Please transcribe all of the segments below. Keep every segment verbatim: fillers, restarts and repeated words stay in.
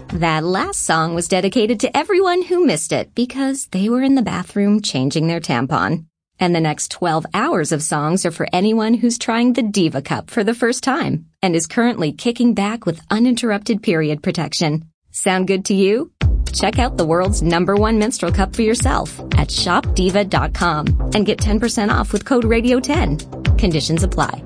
That last song was dedicated to everyone who missed it because they were in the bathroom changing their tampon. And the next twelve hours of songs are for anyone who's trying the Diva Cup for the first time and is currently kicking back with uninterrupted period protection. Sound good to you? Check out the world's number one menstrual cup for yourself at shop diva dot com and get ten percent off with code radio ten. Conditions apply.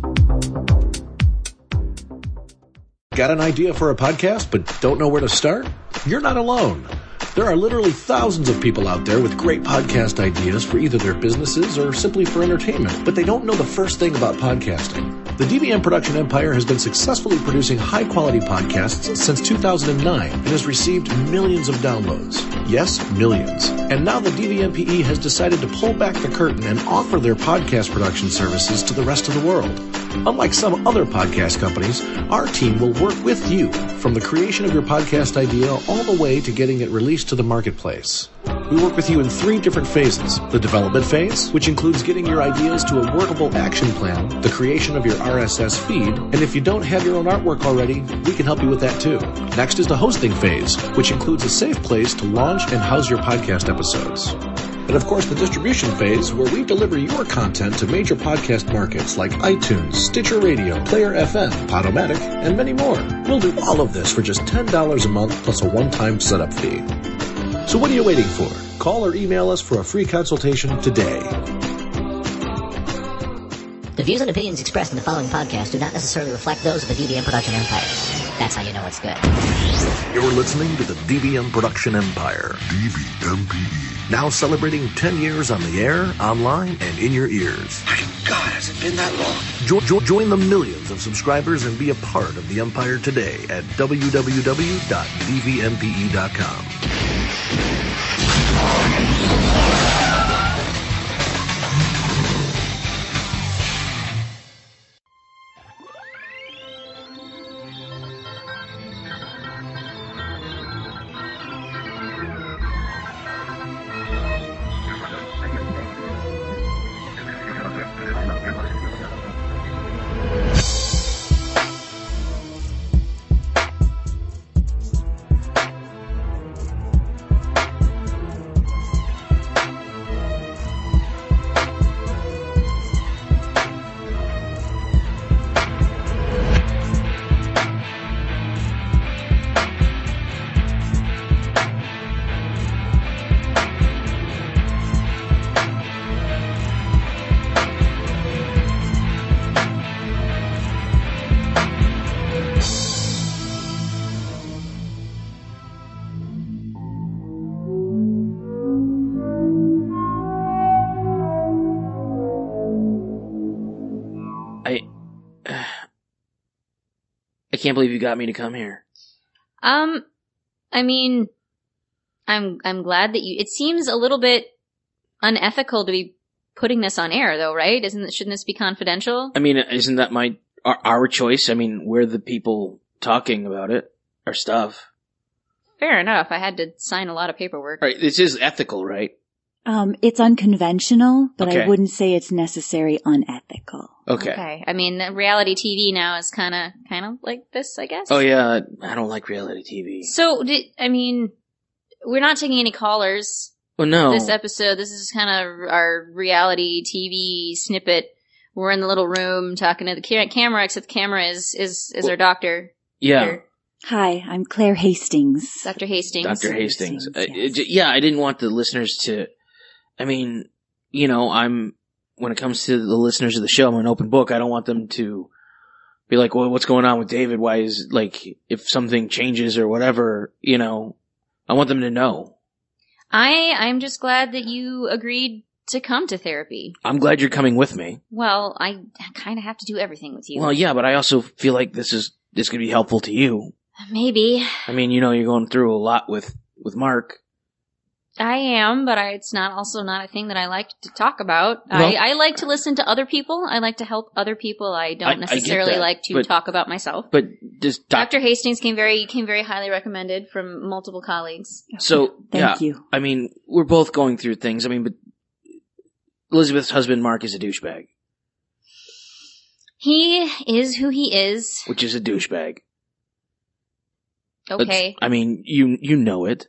Got an idea for a podcast but don't know where to start? You're not alone. There are literally thousands of people out there with great podcast ideas for either their businesses or simply for entertainment, but they don't know the first thing about podcasting. The D V M Production Empire has been successfully producing high-quality podcasts since two thousand nine and has received millions of downloads. Yes, millions. And now the D V M P E has decided to pull back the curtain and offer their podcast production services to the rest of the world. Unlike some other podcast companies, our team will work with you from the creation of your podcast idea all the way to getting it released to the marketplace. We work with you in three different phases. The development phase, which includes getting your ideas to a workable action plan, the creation of your R S S feed, and if you don't have your own artwork already, we can help you with that too. Next is the hosting phase, which includes a safe place to launch and house your podcast episodes. And of course, the distribution phase, where we deliver your content to major podcast markets like iTunes, Stitcher Radio, Player F M, Podomatic, and many more. We'll do all of this for just ten dollars a month plus a one-time setup fee. So what are you waiting for? Call or email us for a free consultation today. The views and opinions expressed in the following podcast do not necessarily reflect those of the D V M Production Empire. That's how you know it's good. You're listening to the D V M Production Empire. D V M P E. Now celebrating ten years on the air, online, and in your ears. My God, has it been that long? Jo- jo- join the millions of subscribers and be a part of the Empire today at w w w dot d v m p e dot com. I can't believe you got me to come here. Um, I mean, I'm I'm glad that you. It seems a little bit unethical to be putting this on air, though, right? Isn't shouldn't this be confidential? I mean, isn't that my our, our choice? I mean, we're the people talking about it, our stuff. Fair enough. I had to sign a lot of paperwork. All right, this is ethical, right? Um, it's unconventional, but Okay. I wouldn't say it's necessary unethical. Okay. Okay. I mean, reality T V now is kind of kind of like this, I guess. Oh yeah, I don't like reality T V. So, did, I mean, we're not taking any callers Well, no. this episode. This is kind of our reality T V snippet. We're in the little room talking to the ca- camera, except the camera is is is our doctor. yeah. Here. Hi, I'm Claire Hastings. Doctor Hastings. Doctor Hastings. Hastings, Uh, yes. it- yeah, I didn't want the listeners to. I mean, you know, I'm when it comes to the listeners of the show, I'm an open book. I don't want them to be like, "Well, what's going on with David? Why is like if something changes or whatever?" You know, I want them to know. I I'm just glad that you agreed to come to therapy. I'm glad you're coming with me. Well, I kind of have to do everything with you. Well, yeah, but I also feel like this is this could be helpful to you. Maybe. I mean, you know, you're going through a lot with with Mark. I am, but I, it's not also not a thing that I like to talk about. Well- I, I like to listen to other people. I like to help other people. I don't I- I get necessarily that, like to but- talk about myself. But just doc- Doctor Hastings came very came very highly recommended from multiple colleagues. So Thank yeah, you. I mean, we're both going through things. I mean, but Elizabeth's husband Mark is a douchebag, He is who he is. which is a douchebag. Okay. That's- I mean, you you know it.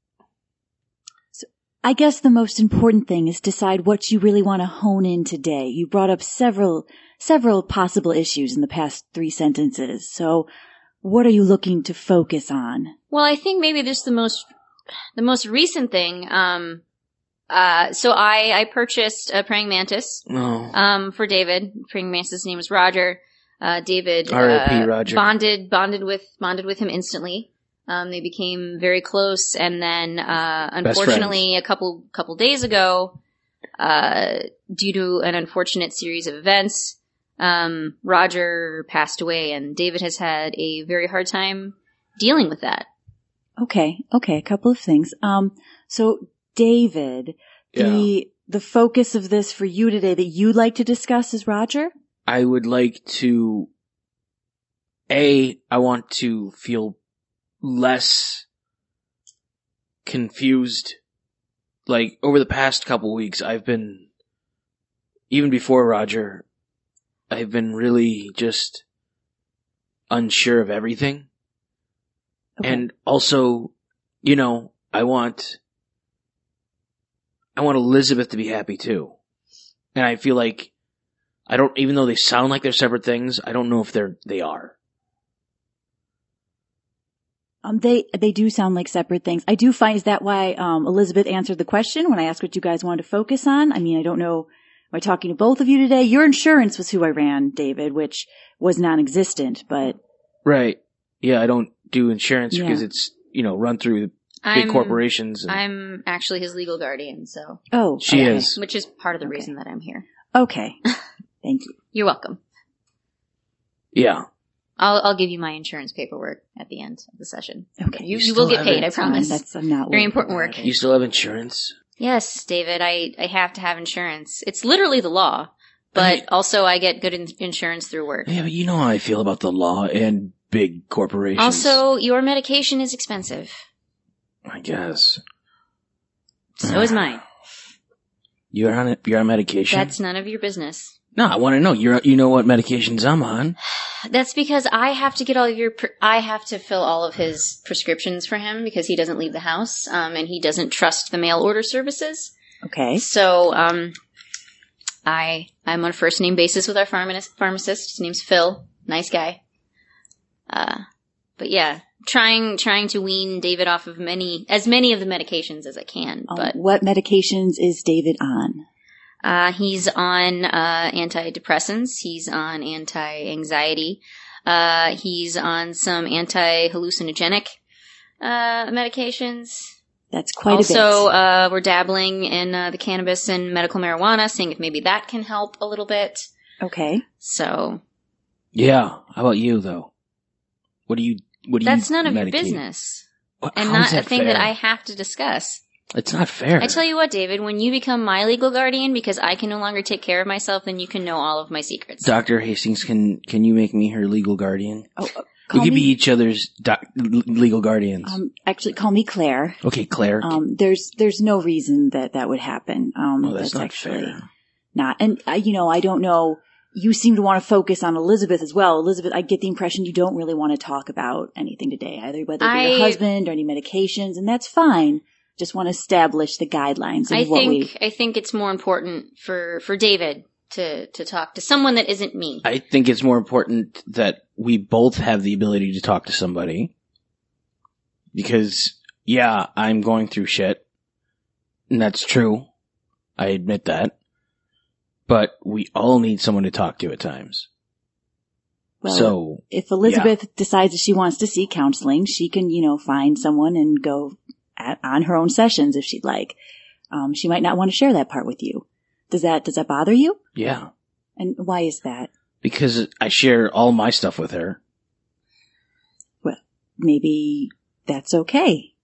I guess the most important thing is decide what you really want to hone in today. You brought up several, several possible issues in the past three sentences. So what are you looking to focus on? Well, I think maybe just the most, the most recent thing, um, uh, so I, I purchased a praying mantis, Oh. um, for David. Praying mantis' name is Roger. Uh, David, R I P uh, Roger. bonded, bonded with, bonded with him instantly. Um, they became very close, and then, uh, unfortunately, a couple, couple days ago, uh, due to an unfortunate series of events, um, Roger passed away, and David has had a very hard time dealing with that. Okay, okay, a couple of things. Um, so David, the the focus of this for you today that you'd like to discuss is Roger? I would like to, A, I want to feel less confused. Like, over the past couple weeks, I've been, even before Roger, I've been really just unsure of everything. Okay. And also, you know, I want, I want Elizabeth to be happy too. And I feel like, I don't, even though they sound like they're separate things, I don't know if they're, they are. Um, they they do sound like separate things. I do find, is that why um, Elizabeth answered the question when I asked what you guys wanted to focus on? I mean, I don't know. Am I talking to both of you today? Your insurance was who I ran, David, which was non-existent, but Right. Yeah, I don't do insurance Yeah. because it's, you know, run through big I'm, corporations. And I'm actually his legal guardian, so, oh, she okay. is. which is part of the Okay. reason that I'm here. Okay, thank you. You're welcome. Yeah. I'll, I'll give you my insurance paperwork at the end of the session. Okay, You, You you will still get have paid, it. I promise. That's I'm not Very worried important about work. it. You still have insurance? Yes, David, I, I have to have insurance. It's literally the law, but Right. also I get good in- insurance through work. Yeah, but you know how I feel about the law and big corporations. Also, your medication is expensive. I guess. So is mine. You're on it. You're on medication. That's none of your business. No, I want to know. You're. You know what medications I'm on. That's because I have to get all your, pre- I have to fill all of his prescriptions for him because he doesn't leave the house, um, and he doesn't trust the mail order services. Okay. So, um, I, I'm on a first name basis with our pharmacist, pharmacist. His name's Phil. Nice guy. Uh, but yeah, trying, trying to wean David off of many, as many of the medications as I can, Um, but, what medications is David on? uh, he's on, uh, antidepressants. He's on anti-anxiety. Uh, he's on some anti-hallucinogenic, uh, medications. That's quite Also, a bit. uh, we're dabbling in, uh, the cannabis and medical marijuana, seeing if maybe that can help a little bit. Okay. So, Yeah. How about you though? What do you? What do you? that's none of your medicate? business. What- And how not is a that thing fair? that I have to discuss. It's not fair. I tell you what, David, when you become my legal guardian because I can no longer take care of myself, then you can know all of my secrets. Doctor Hastings, can can you make me her legal guardian? Oh, uh, We call could me, be each other's doc- l- legal guardians. um, actually, call me Claire. Okay, Claire. Um, there's there's no reason that that would happen. Um, oh, that's, not actually fair. not. And uh, you know, I don't know. You seem to want to focus on Elizabeth as well. Elizabeth, I get the impression you don't really want to talk about anything today, either whether it's your I- husband or any medications, and that's fine. Just want to establish the guidelines of I what think we. I think it's more important for, for David to, to talk to someone that isn't me. I think it's more important that we both have the ability to talk to somebody. Because, yeah, I'm going through shit. And that's true. I admit that. But we all need someone to talk to at times. Well, so, if Elizabeth decides that she wants to see counseling, she can, you know, find someone and go at, on her own sessions if she'd like. Um, she might not want to share that part with you. Does that does that bother you? yeah. And why is that? Because I share all my stuff with her. Well, maybe that's okay.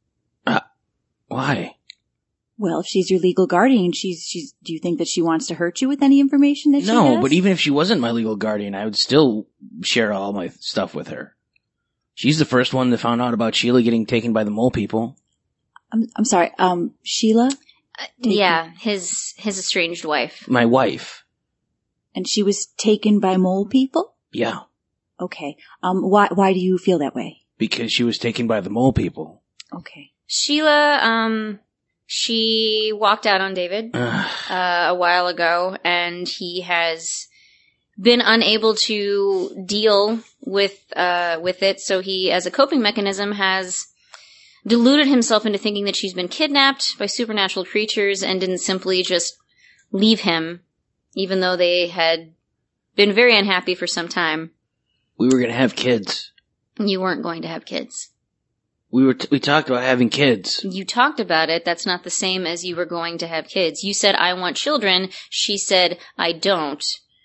Why? Well, if she's your legal guardian, she's she's. Do you think that she wants to hurt you with any information that she No, has? but even if she wasn't my legal guardian, I would still share all my stuff with her. She's the first one that found out about Sheila getting taken by the mole people. I'm I'm sorry. Um, Sheila, Uh, yeah, his his estranged wife. My wife. and she was taken by mole people. Yeah. Okay. Um, why why do you feel that way? because she was taken by the mole people. Okay. Sheila, um, she walked out on David uh, a while ago, and he has been unable to deal with uh, with it. So he, as a coping mechanism, has deluded himself into thinking that she's been kidnapped by supernatural creatures and didn't simply just leave him, even though they had been very unhappy for some time. We were going to have kids. You weren't going to have kids. We were. T- we talked about having kids. You talked about it. That's not the same as you were going to have kids. You said, I want children. She said, I don't.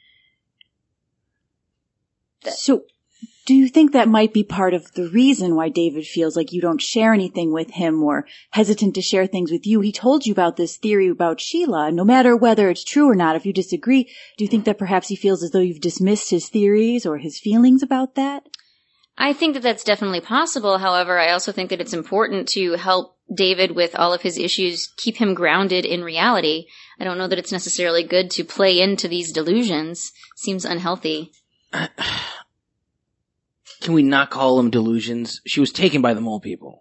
That- so, do you think that might be part of the reason why David feels like you don't share anything with him or hesitant to share things with you? He told you about this theory about Sheila. No matter whether it's true or not, if you disagree, do you think that perhaps he feels as though you've dismissed his theories or his feelings about that? I think that that's definitely possible. However, I also think that it's important to help David with all of his issues, keep him grounded in reality. I don't know that it's necessarily good to play into these delusions. Seems unhealthy. Can we not call them delusions? She was taken by the mole people.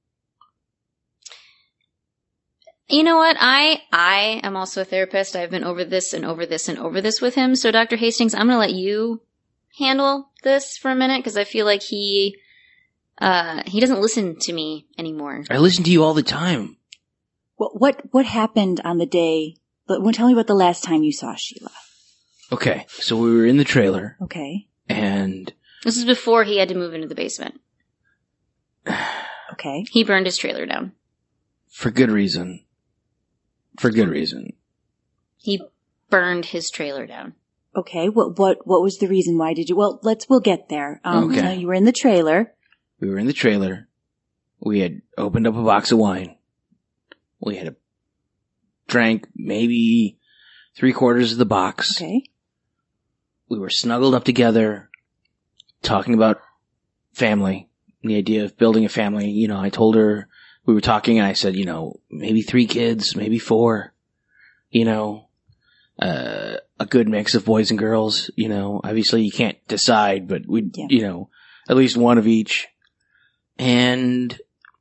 You know what? I I am also a therapist. I've been over this and over this and over this with him. So, Doctor Hastings, I'm going to let you handle this for a minute because I feel like he uh, he doesn't listen to me anymore. I listen to you all the time. What what what happened on the day? But tell me about the last time you saw Sheila. Okay, so we were in the trailer. Okay. And this is before he had to move into the basement. Okay. He burned his trailer down. For good reason. For good reason. He burned his trailer down. Okay. What what what was the reason? Why did you? Well, let's we'll get there. Um, okay. So you were in the trailer. We were in the trailer. We had opened up a box of wine. We had a, drank maybe three quarters of the box. Okay. We were snuggled up together, talking about family, the idea of building a family. You know, I told her, we were talking and I said, you know, maybe three kids, maybe four, you know, uh, a good mix of boys and girls, you know, obviously you can't decide, but we, yeah. you know, at least one of each. And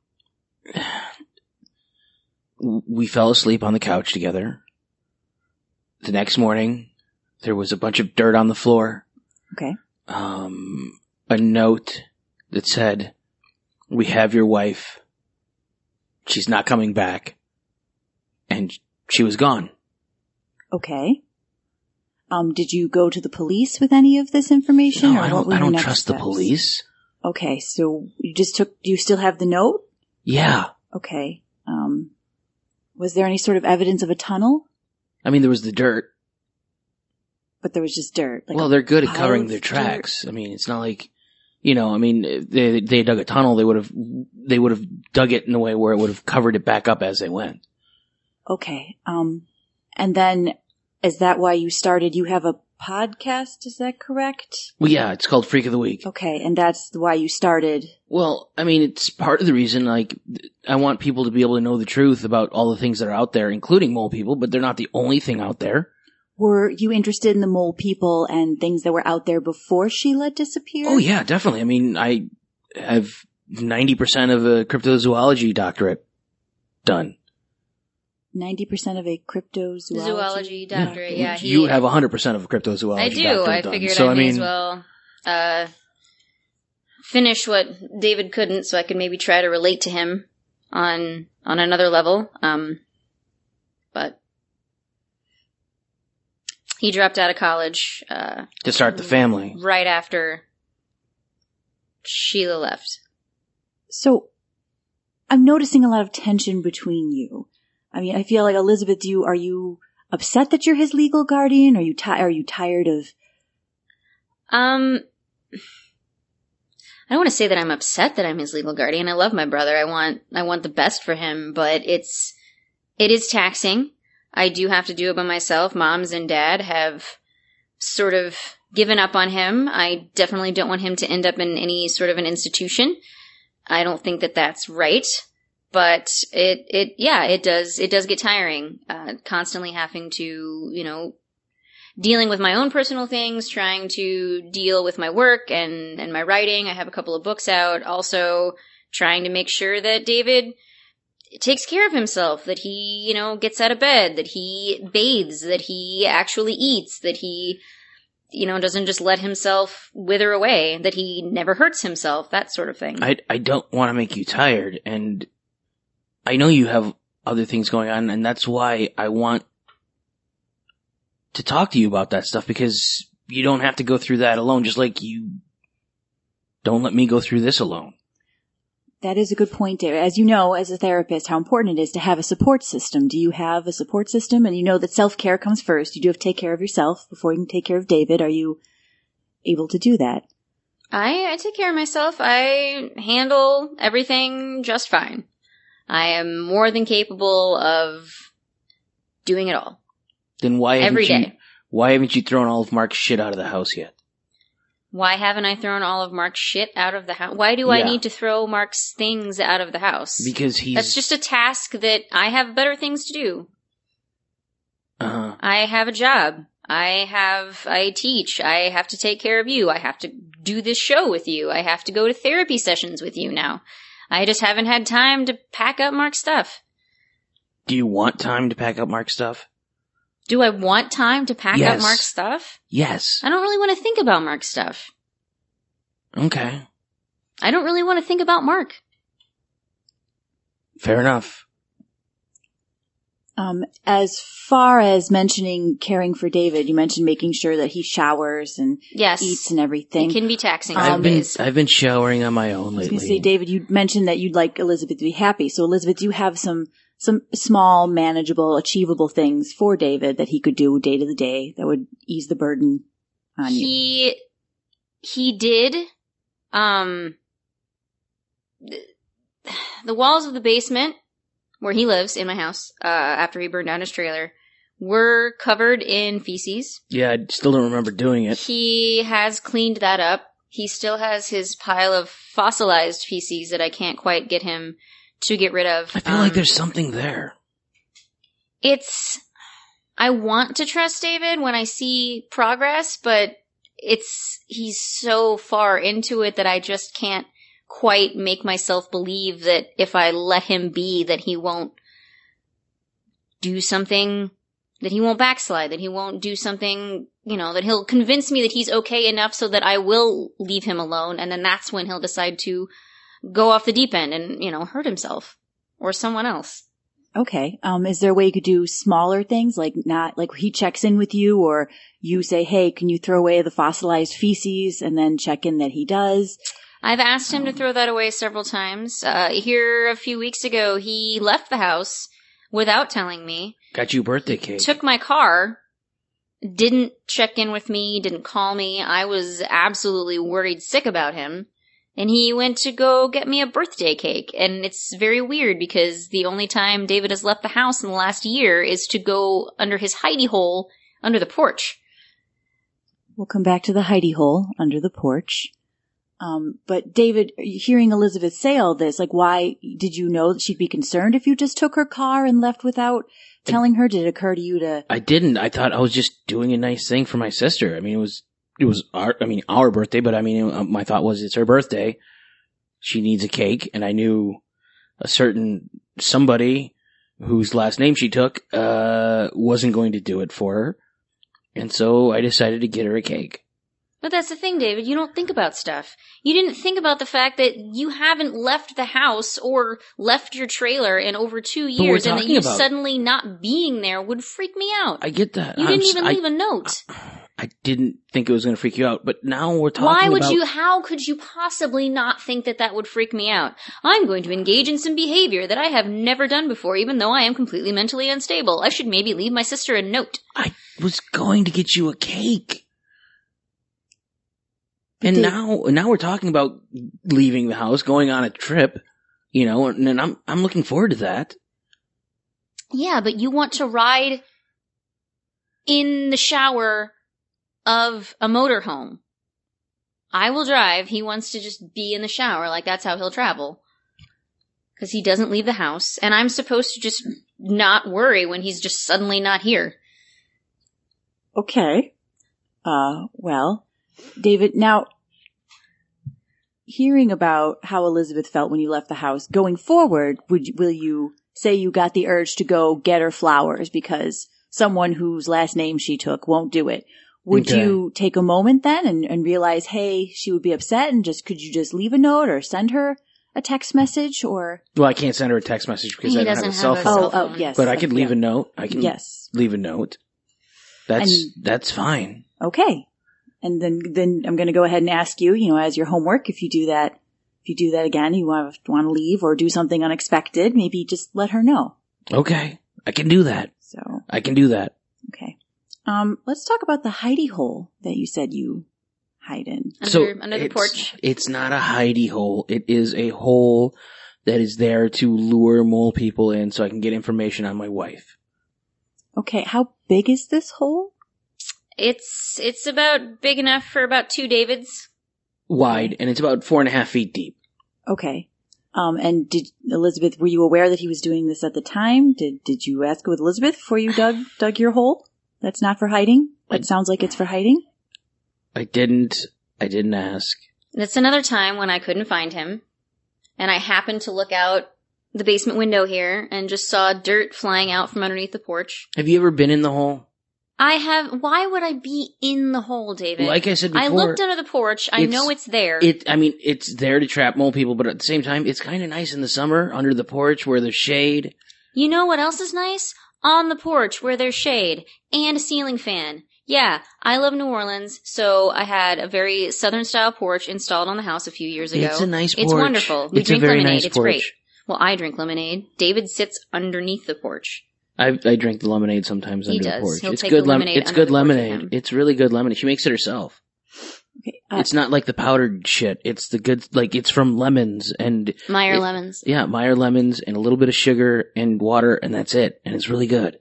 we fell asleep on the couch together. The next morning, there was a bunch of dirt on the floor. Okay. Um, a note that said, we have your wife. She's not coming back. And she was gone. Okay. Um, did you go to the police with any of this information? No, or I don't, what I don't next trust steps? the police. Okay, so you just took, do you still have the note? Yeah. Okay. Um, was there any sort of evidence of a tunnel? I mean, there was the dirt. But there was just dirt. Like well, they're good at covering their tracks. Dirt. I mean, it's not like, you know, I mean, they they dug a tunnel, they would have they would have dug it in a way where it would have covered it back up as they went. Okay. Um, and then is that why you started? You have a podcast, is that correct? Well, yeah, it's called Freak of the Week. Okay, and that's why you started. Well, I mean, it's part of the reason. Like, I want people to be able to know the truth about all the things that are out there, including mole people, but they're not the only thing out there. Were you interested in the mole people and things that were out there before Sheila disappeared? Oh, yeah, definitely. I mean, I have ninety percent of a cryptozoology doctorate done. ninety percent of a cryptozoology? Zoology doctorate, yeah. yeah he, you have one hundred percent of a cryptozoology I do. doctorate I done. figured so, I I may mean, as well uh, finish what David couldn't so I could maybe try to relate to him on on another level. Um, but he dropped out of college. Uh, to start the family. Right after Sheila left. So, I'm noticing a lot of tension between you. I mean, I feel like, Elizabeth, do you, are you upset that you're his legal guardian? Are you ti- are you tired of? Um, I don't want to say that I'm upset that I'm his legal guardian. I love my brother. I want, I want the best for him, but it's, it is taxing. I do have to do it by myself. Moms and dad have sort of given up on him. I definitely don't want him to end up in any sort of an institution. I don't think that that's right. But it, it, yeah, it does, it does get tiring, uh, constantly having to, you know, dealing with my own personal things, trying to deal with my work and, and my writing. I have a couple of books out. Also trying to make sure that David takes care of himself, that he, you know, gets out of bed, that he bathes, that he actually eats, that he, you know, doesn't just let himself wither away, that he never hurts himself, that sort of thing. I, I don't want to make you tired, and I know you have other things going on, and that's why I want to talk to you about that stuff, because you don't have to go through that alone, just like you don't let me go through this alone. That is a good point, David. As you know, as a therapist, how important it is to have a support system. Do you have a support system? And you know that self-care comes first. You do have to take care of yourself before you can take care of David. Are you able to do that? I, I take care of myself. I handle everything just fine. I am more than capable of doing it all. Then why haven't Every you, day. why haven't you thrown all of Mark's shit out of the house yet? Why haven't I thrown all of Mark's shit out of the house? Why do I Yeah. need to throw Mark's things out of the house? Because he's... That's just a task that I have better things to do. Uh-huh. I have a job. I have, I teach. I have to take care of you. I have to do this show with you. I have to go to therapy sessions with you now. I just haven't had time to pack up Mark's stuff. Do you want time to pack up Mark's stuff? Do I want time to pack Yes. up Mark's stuff? Yes. I don't really want to think about Mark's stuff. Okay. I don't really want to think about Mark. Fair enough. Um, as far as mentioning caring for David, you mentioned making sure that he showers and Yes. eats and everything. It can be taxing Um, some I've been days. I've been showering on my own I was lately. going to say, David, you mentioned that you'd like Elizabeth to be happy. So, Elizabeth, do you have some some small, manageable, achievable things for David that he could do day to the day that would ease the burden on you? He, he did, um, the, the walls of the basement where he lives in my house, uh, after he burned down his trailer, were covered in feces. Yeah, I still don't remember doing it. He has cleaned that up. He still has his pile of fossilized feces that I can't quite get him to get rid of. I feel Um, like there's something there. It's, I want to trust David when I see progress, but it's, he's so far into it that I just can't quite make myself believe that if I let him be, that he won't do something, that he won't backslide, that he won't do something, you know, that he'll convince me that he's okay enough so that I will leave him alone, and then that's when he'll decide to go off the deep end and, you know, hurt himself or someone else. Okay. Um, is there a way you could do smaller things, like not, like he checks in with you, or you say, hey, can you throw away the fossilized feces, and then check in that he does? I've asked him to throw that away several times. Uh, here a few weeks ago, he left the house without telling me, Got you a birthday cake. took my car, didn't check in with me, didn't call me. I was absolutely worried sick about him. And he went to go get me a birthday cake. And it's very weird because the only time David has left the house in the last year is to go under his hidey hole under the porch. We'll come back to the hidey hole under the porch. Um, but David, hearing Elizabeth say all this, like, why did you know that she'd be concerned if you just took her car and left without telling her? Did it occur to you to? I didn't. I thought I was just doing a nice thing for my sister. I mean, it was, it was our, I mean, our birthday, but I mean, it, my thought was it's her birthday. She needs a cake. And I knew a certain somebody whose last name she took, uh, wasn't going to do it for her. And so I decided to get her a cake. But that's the thing, David. You don't think about stuff. You didn't think about the fact that you haven't left the house or left your trailer in over two But we're years, and that talking you about- suddenly not being there would freak me out. I get that. You I'm didn't s- even I- leave a note. I didn't think it was going to freak you out, but now we're talking Why would about- you, how could you possibly not think that that would freak me out? I'm going to engage in some behavior that I have never done before, even though I am completely mentally unstable. I should maybe leave my sister a note. I was going to get you a cake. And Did- now, now we're talking about leaving the house, going on a trip, you know, and, and I'm, I'm looking forward to that. Yeah, but you want to ride in the shower of a motorhome. I will drive. He wants to just be in the shower. Like, that's how he'll travel. Because he doesn't leave the house. And I'm supposed to just not worry when he's just suddenly not here. Okay. Uh, well, David, now, hearing about how Elizabeth felt when you left the house, going forward, would will you say you got the urge to go get her flowers because someone whose last name she took won't do it? Would okay. you take a moment then and, and realize, hey, she would be upset, and just could you just leave a note or send her a text message? Or well, I can't send her a text message because he I don't have a cell phone. Oh, oh, yes. But I could leave yeah. a note. I can yes. leave a note. That's and, that's fine. Okay. And then then I'm going to go ahead and ask you, you know, as your homework, if you do that, if you do that again, you want to want to leave or do something unexpected, maybe just let her know. Okay, I can do that. So I can do that. Okay. Um, let's talk about the hidey hole that you said you hide in. Under, so under the it's, porch. It's not a hidey hole. It is a hole that is there to lure mole people in so I can get information on my wife. Okay, how big is this hole? It's it's about big enough for about two Davids. Wide, and it's about four and a half feet deep. Okay. Um, and did Elizabeth, were you aware that he was doing this at the time? Did did you ask with Elizabeth before you dug dug your hole? That's not for hiding? That sounds like it's for hiding? I didn't. I didn't ask. It's another time when I couldn't find him, and I happened to look out the basement window here and just saw dirt flying out from underneath the porch. Have you ever been in the hole? I have. Why would I be in the hole, David? Like I said before, I looked under the porch. I know it's there. It. I mean, it's there to trap mole people, but at the same time, it's kind of nice in the summer under the porch where there's shade. You know what else is nice? On the porch where there's shade and a ceiling fan. Yeah, I love New Orleans, so I had a very southern-style porch installed on the house a few years ago. It's a nice porch. It's wonderful. We it's drink a very lemonade. Nice it's porch. great. Well, I drink lemonade. David sits underneath the porch. I I drink the lemonade sometimes he under does. the porch. He'll it's take good the lemonade. Lem- it's good lemonade. It's really good lemonade. She makes it herself. Okay, uh, it's not like the powdered shit. It's the good, like it's from lemons and Meyer it, lemons. Yeah, Meyer lemons and a little bit of sugar and water, and that's it. And it's really good.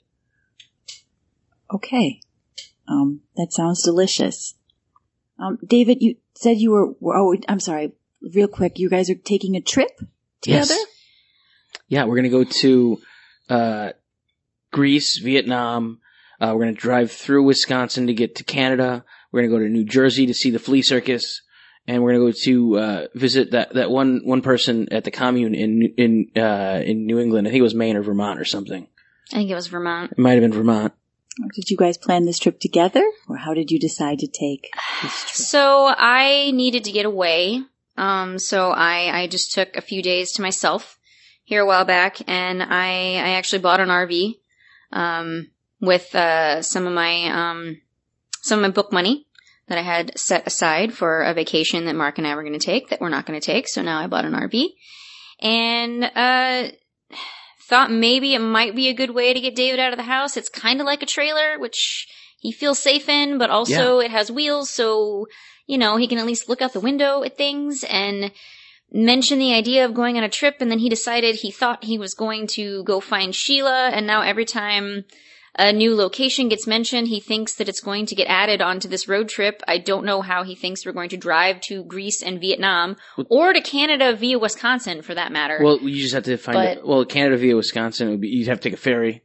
Okay, um, that sounds delicious. Um, David, you said you were. Oh, I'm sorry. Real quick, you guys are taking a trip together? Yes. Yeah, we're gonna go to uh, Greece, Vietnam. Uh, we're gonna drive through Wisconsin to get to Canada. We're gonna go to New Jersey to see the flea circus, and we're gonna go to uh, visit that, that one one person at the commune in in uh, in New England. I think it was Maine or Vermont or something. I think it was Vermont. It might have been Vermont. Did you guys plan this trip together, or how did you decide to take this trip? So I needed to get away. Um, so I I just took a few days to myself here a while back, and I I actually bought an R V um, with uh, some of my um, some of my book money that I had set aside for a vacation that Mark and I were going to take that we're not going to take. So now I bought an R V, and uh. thought maybe it might be a good way to get David out of the house. It's kind of like a trailer, which he feels safe in, but also yeah. it has wheels, so, you know, he can at least look out the window at things and mention the idea of going on a trip, and then he decided he thought he was going to go find Sheila, and now every time a new location gets mentioned, he thinks that it's going to get added onto this road trip. I don't know how he thinks we're going to drive to Greece and Vietnam, or to Canada via Wisconsin, for that matter. Well, you just have to find but, it. Well, Canada via Wisconsin, it would be, you'd have to take a ferry.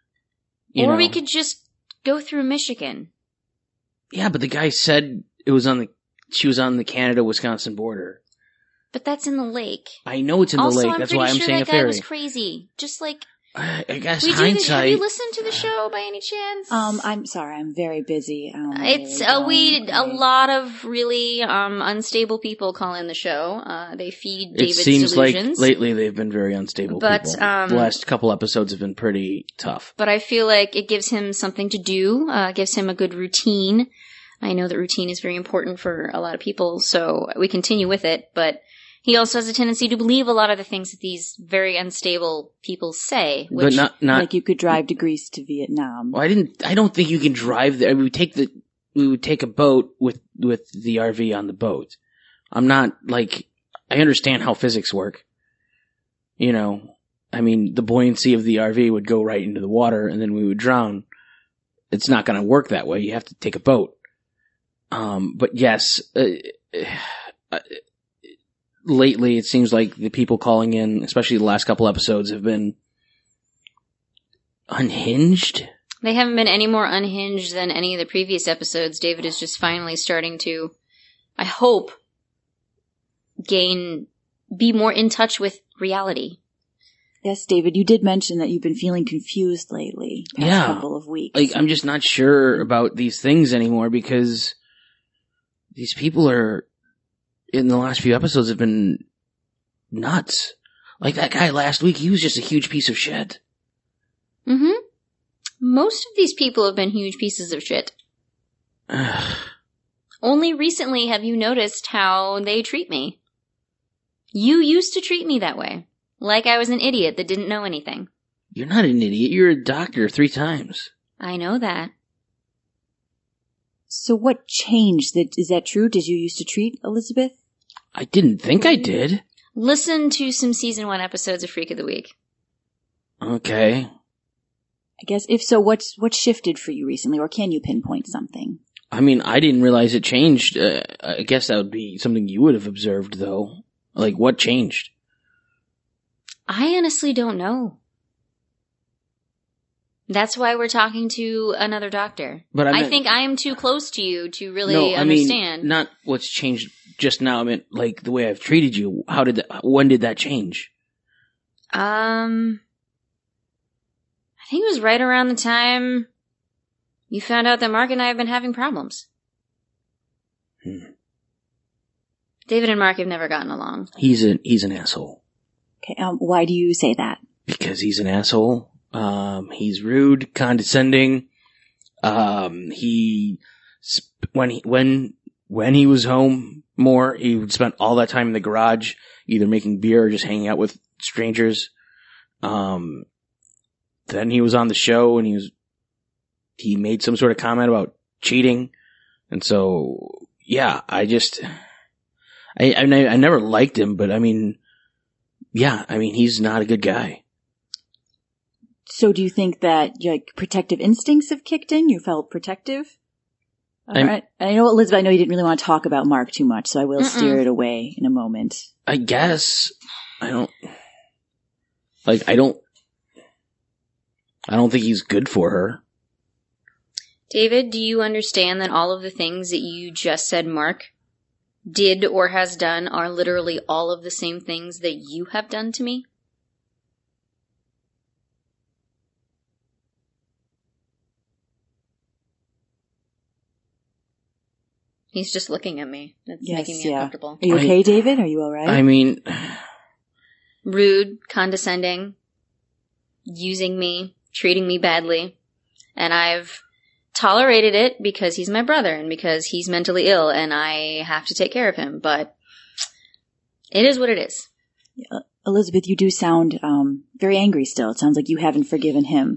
You or know. we could just go through Michigan. Yeah, but the guy said it was on the, she was on the Canada-Wisconsin border. But that's in the lake. I know it's in the also, lake. I'm That's pretty why I'm sure saying that a ferry. Guy was crazy. Just like. I, I guess we hindsight. Do, have you listened to the show by any chance? Um, I'm sorry, I'm very busy. Um, it's uh, we a lot of really um unstable people call in the show. Uh, they feed David's It seems delusions. like lately they've been very unstable. But people. Um, the last couple episodes have been pretty tough. But I feel like it gives him something to do. Uh, gives him a good routine. I know that routine is very important for a lot of people, so we continue with it. But he also has a tendency to believe a lot of the things that these very unstable people say. Which, but not, not like you could drive to Greece to Vietnam. Well, I didn't. I don't think you can drive there. We would take the. We would take a boat with with the R V on the boat. I'm not like. I understand how physics work. You know, I mean, the buoyancy of the R V would go right into the water, and then we would drown. It's not going to work that way. You have to take a boat. Um, but yes. Uh, uh, Lately, it seems like the people calling in, especially the last couple episodes, have been unhinged. They haven't been any more unhinged than any of the previous episodes. David is just finally starting to, I hope, gain, be more in touch with reality. Yes, David, you did mention that you've been feeling confused lately. Past yeah. couple of weeks. Like, I'm just not sure about these things anymore because these people are, in the last few episodes, have been nuts. Like that guy last week, he was just a huge piece of shit. Mm-hmm. Most of these people have been huge pieces of shit. Only recently have you noticed how they treat me. You used to treat me that way. Like I was an idiot that didn't know anything. You're not an idiot. You're a doctor three times. I know that. So what changed? That is that true? Did you used to treat Elizabeth? I didn't think I did. Listen to some season one episodes of Freak of the Week. Okay. I guess if so, what's what shifted for you recently, or can you pinpoint something? I mean, I didn't realize it changed. Uh, I guess that would be something you would have observed, though. Like, what changed? I honestly don't know. That's why we're talking to another doctor. But I, meant, I think I am too close to you to really no, I understand. Mean, not what's changed just now. I meant, like, the way I've treated you. How did that, when did that change? Um... I think it was right around the time you found out that Mark and I have been having problems. Hmm. David and Mark have never gotten along. He's an he's an asshole. Okay, um, why do you say that? Because he's an asshole. Um, he's rude, condescending. Um, he when he when when he was home more, he would spend all that time in the garage, either making beer or just hanging out with strangers. Um. Then he was on the show and he was, he made some sort of comment about cheating. And so, yeah, I just, I, I, I never liked him, but I mean, yeah, I mean, he's not a good guy. So do you think that like protective instincts have kicked in? You felt protective? All right. I know, Elizabeth, I know you didn't really want to talk about Mark too much, so I will Mm-mm. steer it away in a moment. I guess. I don't, like, I don't, I don't think he's good for her. David, do you understand that all of the things that you just said Mark did or has done are literally all of the same things that you have done to me? He's just looking at me. That's yes, making me yeah. uncomfortable. Are you okay, I, David? Are you all right? I mean... Rude, condescending, using me, treating me badly. And I've tolerated it because he's my brother and because he's mentally ill and I have to take care of him. But it is what it is. Uh, Elizabeth, you do sound um, very angry still. It sounds like you haven't forgiven him.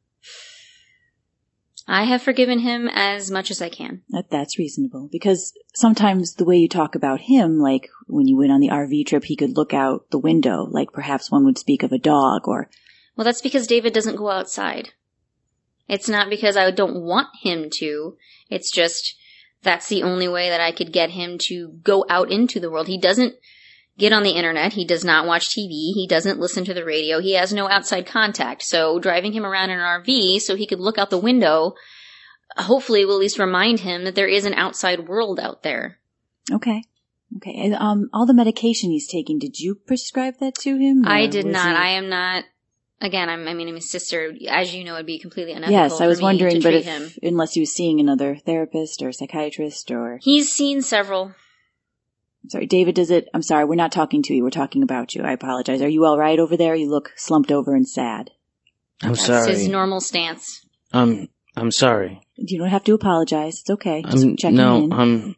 I have forgiven him as much as I can. That, that's reasonable. Because sometimes the way you talk about him, like when you went on the R V trip, he could look out the window, like perhaps one would speak of a dog or... Well, that's because David doesn't go outside. It's not because I don't want him to. It's just that's the only way that I could get him to go out into the world. He doesn't get on the internet. He does not watch T V. He doesn't listen to the radio. He has no outside contact. So driving him around in an R V so he could look out the window hopefully will at least remind him that there is an outside world out there. Okay. Okay. And, um, all the medication he's taking, did you prescribe that to him? I did not. He... I am not... Again, I'm, I mean, I'm his sister. As you know, it'd be completely unethical. Yes, I was for me wondering, to but treat if, him. unless he was seeing another therapist or psychiatrist or... He's seen several. I'm sorry, David, does it... I'm sorry, we're not talking to you. We're talking about you. I apologize. Are you all right over there? You look slumped over and sad. I'm That's sorry. his normal stance. Um, I'm sorry. You don't have to apologize. It's okay. Just I'm, checking no, in. um...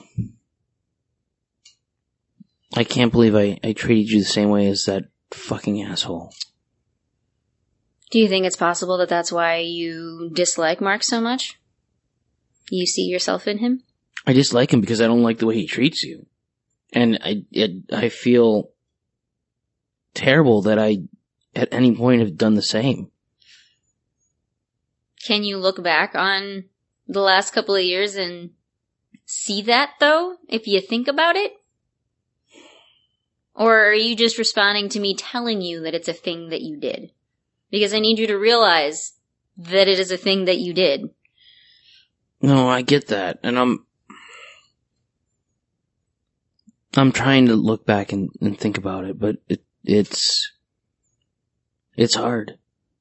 I can't believe I, I treated you the same way as that fucking asshole. Do you think it's possible that that's why you dislike Mark so much? You see yourself in him? I dislike him because I don't like the way he treats you. And I, it, I feel terrible that I, at any point, have done the same. Can you look back on the last couple of years and see that, though, if you think about it? Or are you just responding to me telling you that it's a thing that you did? Because I need you to realize that it is a thing that you did. No, I get that. And I'm, I'm trying to look back and, and think about it, but it, it's, it's hard.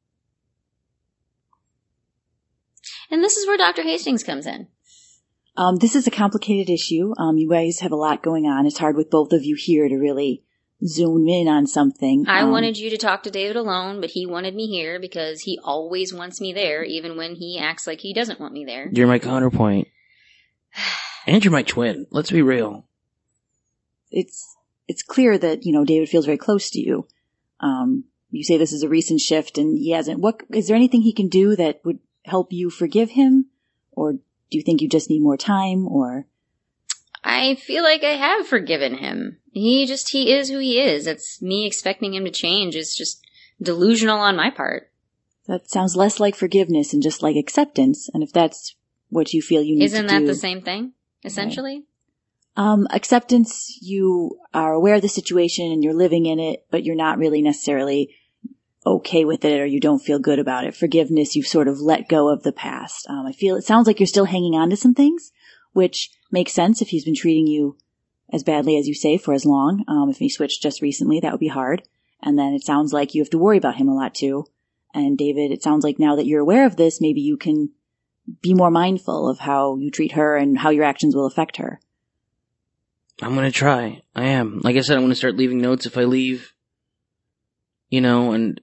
And this is where Doctor Hastings comes in. Um, this is a complicated issue. Um, you guys have a lot going on. It's hard with both of you here to really zoom in on something. I um, wanted you to talk to David alone, but he wanted me here because he always wants me there, even when he acts like he doesn't want me there. You're my counterpoint. And you're my twin. Let's be real. It's it's clear that, you know, David feels very close to you. Um, you say this is a recent shift and he hasn't. What is there anything he can do that would help you forgive him? Or do you think you just need more time? Or I feel like I have forgiven him. He just, he is who he is. It's me expecting him to change is just delusional on my part. That sounds less like forgiveness and just like acceptance. And if that's what you feel you need Isn't to do. that the same thing, essentially? Right. Um, acceptance, you are aware of the situation and you're living in it, but you're not really necessarily okay with it or you don't feel good about it. Forgiveness, you've sort of let go of the past. Um, I feel it sounds like you're still hanging on to some things, which makes sense if he's been treating you as badly as you say for as long. Um, if he switched just recently, that would be hard. And then it sounds like you have to worry about him a lot too. And David, it sounds like now that you're aware of this, maybe you can be more mindful of how you treat her and how your actions will affect her. I'm gonna try. I am. Like I said, I'm gonna start leaving notes if I leave. You know, and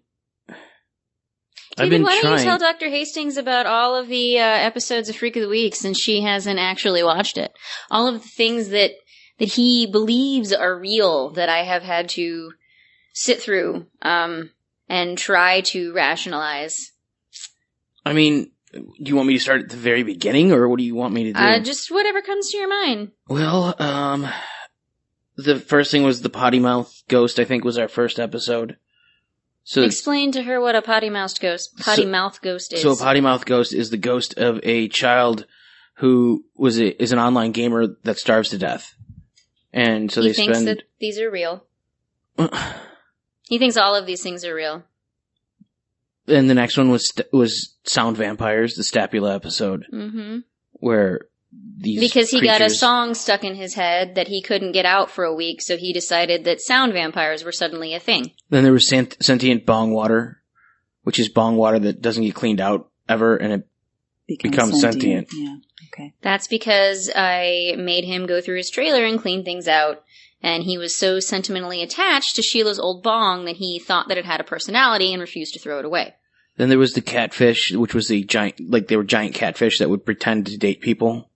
I've David, been why trying. don't you tell Doctor Hastings about all of the uh, episodes of Freak of the Week since she hasn't actually watched it? All of the things that that he believes are real that I have had to sit through um, and try to rationalize. I mean, do you want me to start at the very beginning, or what do you want me to do? Uh, just whatever comes to your mind. Well, um, the first thing was the potty mouth ghost, I think was our first episode. So Explain to her what a potty mouth ghost, potty so, mouth ghost is. So a potty mouth ghost is the ghost of a child who was a, is an online gamer that starves to death. And so he they thinks spend... that these are real. He thinks all of these things are real. And the next one was was Sound Vampires, the Stapula episode, Mm-hmm. where these Because he creatures... got a song stuck in his head that he couldn't get out for a week, so he decided that sound vampires were suddenly a thing. Then there was sent- sentient bong water, which is bong water that doesn't get cleaned out ever, and it Becomes, becomes sentient. sentient. Yeah. Okay. That's because I made him go through his trailer and clean things out, and he was so sentimentally attached to Sheila's old bong that he thought that it had a personality and refused to throw it away. Then there was the catfish, which was the giant, like they were giant catfish that would pretend to date people.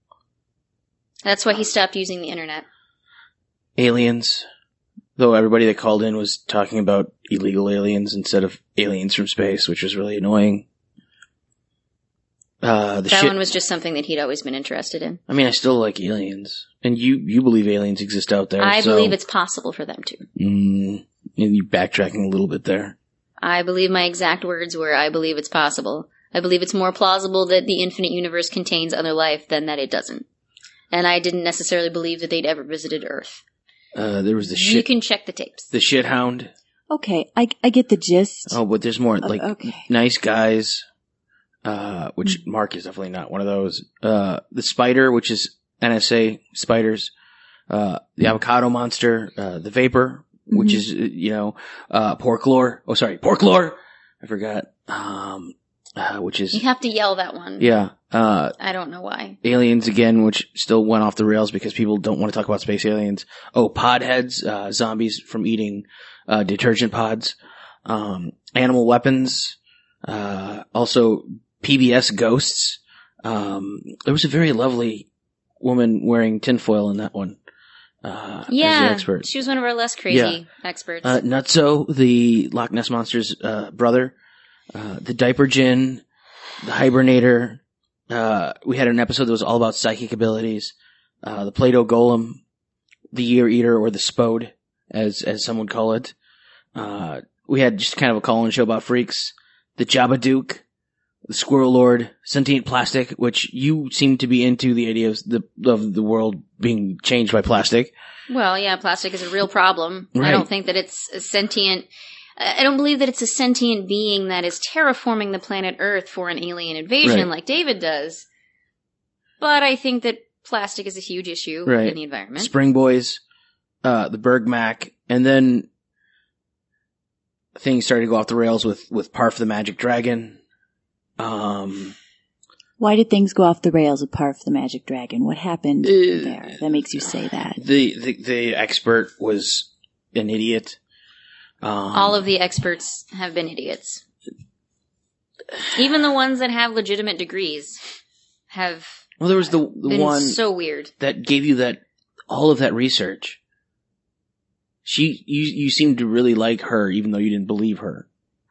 That's why he stopped using the internet. Aliens. Though everybody that called in was talking about illegal aliens instead of aliens from space, which was really annoying. Uh, the that shit, one was just something that he'd always been interested in. I mean, I still like aliens. And you, you believe aliens exist out there. I so, believe it's possible for them to. Mm, you're backtracking a little bit there. I believe my exact words were, I believe it's possible. I believe it's more plausible that the infinite universe contains other life than that it doesn't. And I didn't necessarily believe that they'd ever visited Earth. Uh, there was the shit. You can check the tapes. The shit hound. Okay, I, I get the gist. Oh, but there's more. Like, okay. Nice guys. Uh, which mm-hmm. Mark is definitely not one of those. Uh, the spider, which is N S A spiders. Uh, the avocado monster. Uh, the vapor, mm-hmm. which is, you know, uh, pork lore. Oh, sorry, pork lore. I forgot. Um, uh, which is. You have to yell that one. Yeah. Uh, I don't know why. Aliens again, which still went off the rails because people don't want to talk about space aliens. Oh, podheads, uh, zombies from eating, uh, detergent pods. Um, animal weapons. Uh, also P B S ghosts. Um, there was a very lovely woman wearing tinfoil in that one. Uh, yeah, as the expert. She was one of our less crazy yeah. experts. Uh, Nutso, the Loch Ness Monster's, uh, brother. Uh, the Diaper Djinn, the Hibernator. Uh, we had an episode that was all about psychic abilities. Uh, the Play-Doh Golem, the Year Eater, or the Spode, as, as some would call it. Uh, we had just kind of a call-in show about freaks. The Jabadook, the Squirrel Lord, Sentient Plastic, which you seem to be into the idea of the, of the world being changed by plastic. Well, yeah, plastic is a real problem. Right. I don't think that it's sentient. I don't believe that it's a sentient being that is terraforming the planet Earth for an alien invasion Right. like David does. But I think that plastic is a huge issue Right. in the environment. Spring Boys, uh, the Berg Mac, and then things started to go off the rails with, with Parf the Magic Dragon. Um, Why did things go off the rails with Parf the Magic Dragon? What happened Uh, there that makes you say that? the, the, the expert was an idiot. Um, All of the experts have been idiots. Even the ones that have legitimate degrees have well, there was the, the been one so weird. that gave you that, all of that research. She, you, you seemed to really like her, even though you didn't believe her.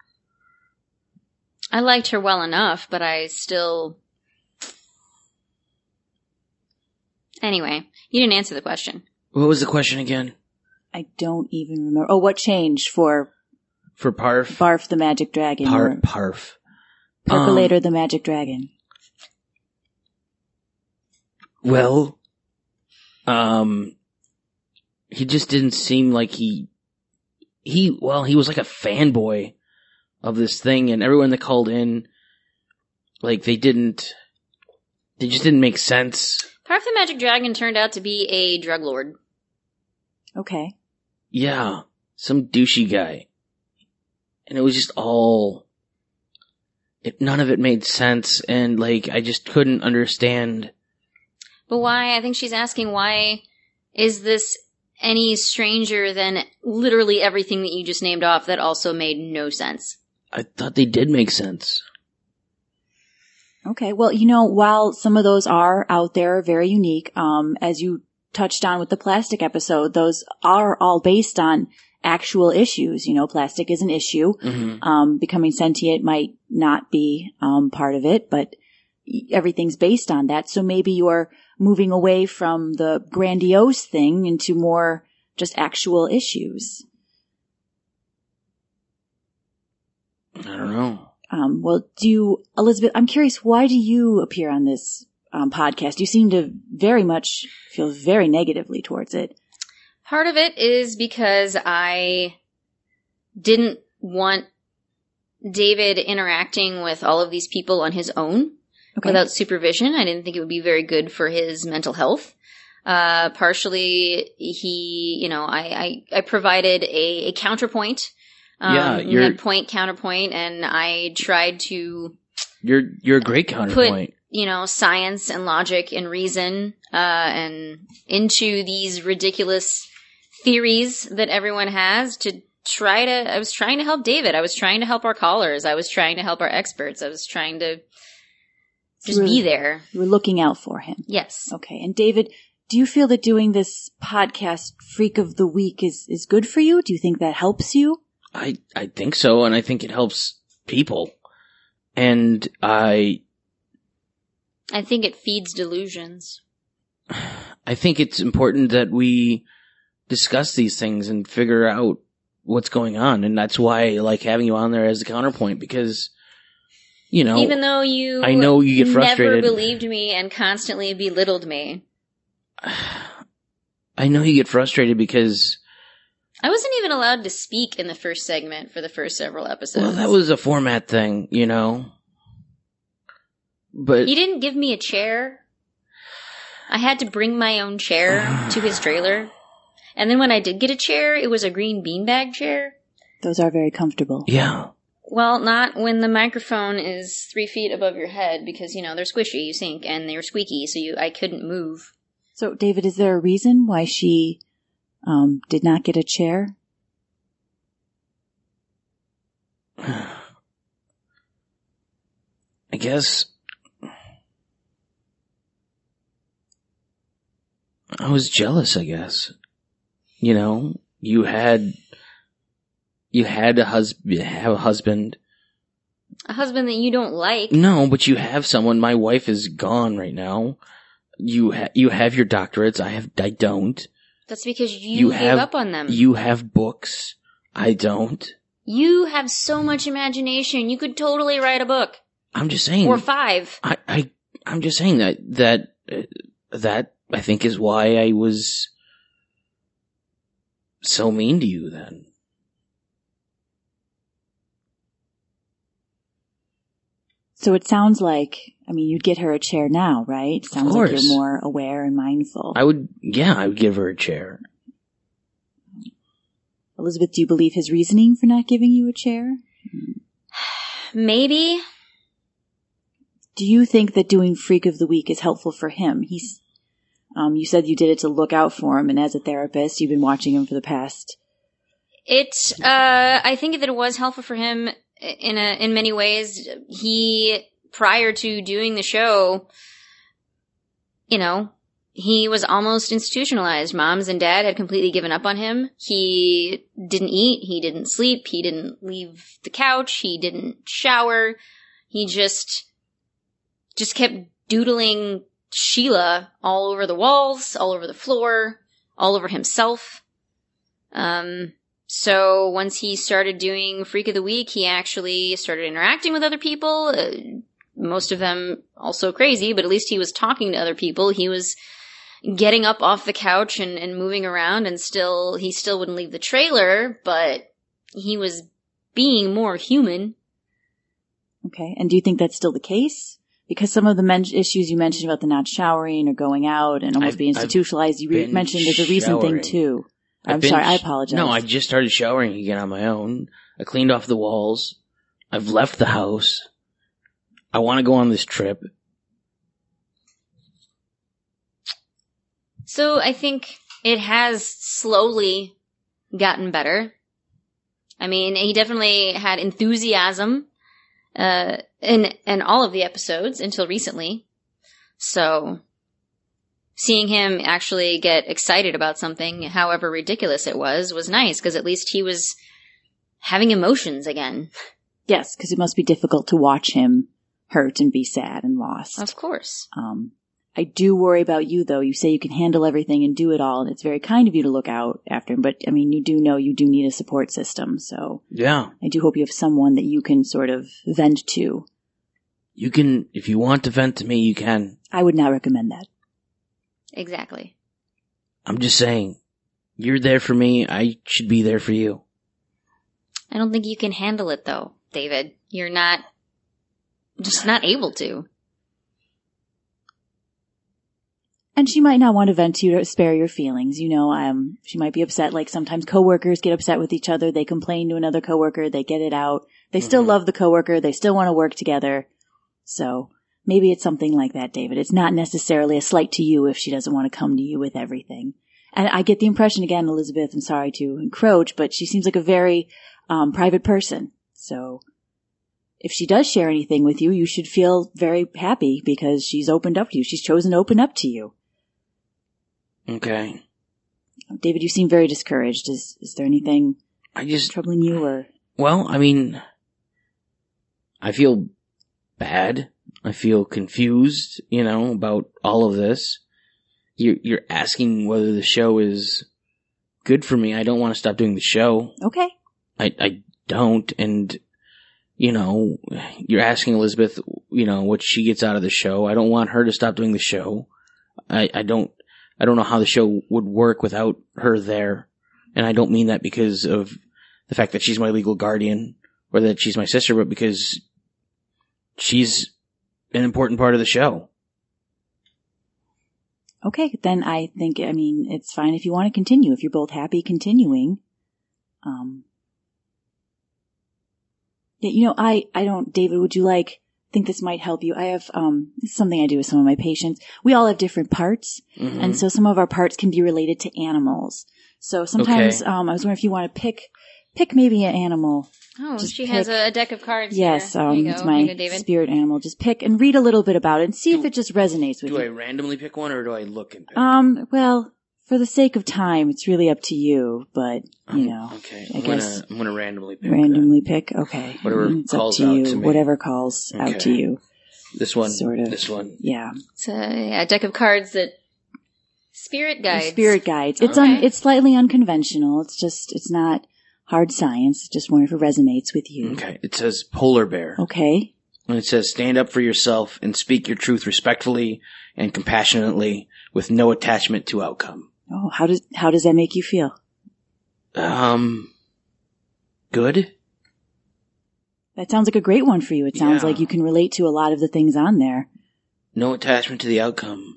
I liked her well enough, but I still... Anyway, you didn't answer the question. What was the question again? I don't even remember. Oh, what changed for For Parf? Barf the Magic Dragon? Par- or Parf. Percolator Um, the Magic Dragon? Well, um, he just didn't seem like he, he, well, he was like a fanboy of this thing, and everyone that called in, like, they didn't, they just didn't make sense. Parf the Magic Dragon turned out to be a drug lord. Okay. Yeah, some douchey guy. And it was just all, it, none of it made sense, and, like, I just couldn't understand. But why? I think she's asking why is this any stranger than literally everything that you just named off that also made no sense? I thought they did make sense. Okay. Well, you know, while some of those are out there, very unique, um, as you touched on with the plastic episode, those are all based on actual issues. You know, plastic is an issue. Mm-hmm. Um, becoming sentient might not be, um, part of it, but everything's based on that. So maybe you're moving away from the grandiose thing into more just actual issues. I don't know. Um, well, do you, Elizabeth, I'm curious, why do you appear on this um, podcast? You seem to very much feel very negatively towards it. Part of it is because I didn't want David interacting with all of these people on his own Okay. without supervision. I didn't think it would be very good for his mental health. Uh, partially, he, you know, I, I, I provided a, a counterpoint. Um, Yeah, we you're- had point, counterpoint, and I tried to You're, you're a great counterpoint. put, you know, science and logic and reason, uh, and into these ridiculous theories that everyone has to try to, I was trying to help David. I was trying to help our callers. I was trying to help our experts. I was trying to just You were- be there. You were looking out for him. Yes. Okay. And David, do you feel that doing this podcast, Freak of the Week, is, is good for you? Do you think that helps you? I, I think so, and I think it helps people. And I, I think it feeds delusions. I think it's important that we discuss these things and figure out what's going on. And that's why I like having you on there as a counterpoint, because, you know, Even though you I know you get frustrated. never believed me and constantly belittled me. I know you get frustrated because, I wasn't even allowed to speak in the first segment for the first several episodes. well, that was a format thing, you know, but He didn't give me a chair. I had to bring my own chair to his trailer. And then when I did get a chair, it was a green beanbag chair. Those are very comfortable. yeah, Well, not when the microphone is three feet above your head because, you know, they're squishy, you sink, and they're squeaky, so you I couldn't move. So, David, is there a reason why she um, did not get a chair? I guess I was jealous, I guess. You know, you had, you had a husband, have a husband. A husband that you don't like. No, but you have someone. My wife is gone right now. You ha- you have your doctorates. I have, I don't. That's because you, You gave have, up on them. You have books. I don't. You have so much imagination. You could totally write a book. I'm just saying. Or five. I, I, I'm just saying that, that, uh, that I think is why I was so mean to you then. So it sounds like, I mean, you'd get her a chair now, right? It sounds Of course. like you're more aware and mindful. I would, yeah, I would give her a chair. Elizabeth, do you believe his reasoning for not giving you a chair? Maybe. Do you think that doing Freak of the Week is helpful for him? He's, um, you said you did it to look out for him, and as a therapist, you've been watching him for the past. It, uh, I think that it was helpful for him in a, in many ways. He, prior to doing the show, you know, he was almost institutionalized. Moms and dad had completely given up on him. He didn't eat. He didn't sleep. He didn't leave the couch. He didn't shower. He just, just kept doodling Sheila all over the walls, all over the floor, all over himself. Um, so once he started doing Freak of the Week, he actually started interacting with other people. Uh, most of them also crazy, but at least he was talking to other people. He was getting up off the couch and, and moving around, and still, he still wouldn't leave the trailer, but he was being more human. Okay. And do you think that's still the case? Because some of the men- issues you mentioned about the not showering or going out and almost I've, being institutionalized, I've you re- mentioned as a recent showering. thing too. I've I'm been sorry, I sh- apologize. No, I just started showering again on my own. I cleaned off the walls. I've left the house. I want to go on this trip. So I think it has slowly gotten better. I mean, he definitely had enthusiasm uh, in in all of the episodes until recently. So seeing him actually get excited about something, however ridiculous it was, was nice, because at least he was having emotions again. Yes, because it must be difficult to watch him hurt and be sad and lost. Of course. Um, I do worry about you, though. You say you can handle everything and do it all, and it's very kind of you to look out after him. But, I mean, you do know you do need a support system, so Yeah. I do hope you have someone that you can sort of vent to. You can, if you want to vent to me, you can. I would not recommend that. Exactly. I'm just saying, you're there for me, I should be there for you. I don't think you can handle it, though, David. You're not, just not able to. And she might not want to vent to you to spare your feelings. You know, um, she might be upset. Like sometimes coworkers get upset with each other. They complain to another coworker. They get it out. They still Mhm. love the coworker. They still want to work together. So maybe it's something like that, David. It's not necessarily a slight to you if she doesn't want to come to you with everything. And I get the impression, again, Elizabeth, I'm sorry to encroach, but she seems like a very um, private person. So if she does share anything with you, you should feel very happy because she's opened up to you. She's chosen to open up to you. Okay. David, you seem very discouraged. Is is there anything I just, troubling you, or? well, I mean, I feel bad. I feel confused, you know, about all of this. You're, you're asking whether the show is good for me. I don't want to stop doing the show. Okay. I, I don't. And, you know, you're asking Elizabeth, you know, what she gets out of the show. I don't want her to stop doing the show. I, I don't, I don't know how the show would work without her there. And I don't mean that because of the fact that she's my legal guardian or that she's my sister, but because she's an important part of the show. Okay, then I think, I mean, it's fine if you want to continue. If you're both happy continuing. Um, yeah, you know, I, I don't, David, would you like, think this might help you? I have, um, this is something I do with some of my patients. We all have different parts. Mm-hmm. And so some of our parts can be related to animals. So sometimes, Okay. um, I was wondering if you want to pick, pick maybe an animal. Oh, Just she pick- has a deck of cards. Yes, here. um, Here you go. it's Here my you go, David. spirit animal. Just pick and read a little bit about it and see if Do- it just resonates with Do I you. randomly pick one or do I look and pick? Um, well, for the sake of time, it's really up to you, but, you Um, know, okay. I I'm guess gonna, I'm gonna randomly pick randomly pick. Okay. Whatever It's calls up to out you. to me. Whatever calls out Okay. to you. that. This one. Sort of. This one. Yeah. It's a, yeah, a deck of cards that spirit guides. Spirit guides. It's Okay. un, it's slightly unconventional. It's just, it's not hard science. Just wondering if it resonates with you. Okay. It says polar bear. Okay. And it says stand up for yourself and speak your truth respectfully and compassionately with no attachment to outcome. Oh, how does, how does that make you feel? Um, good? That sounds like a great one for you. It sounds Yeah. like you can relate to a lot of the things on there. No attachment to the outcome.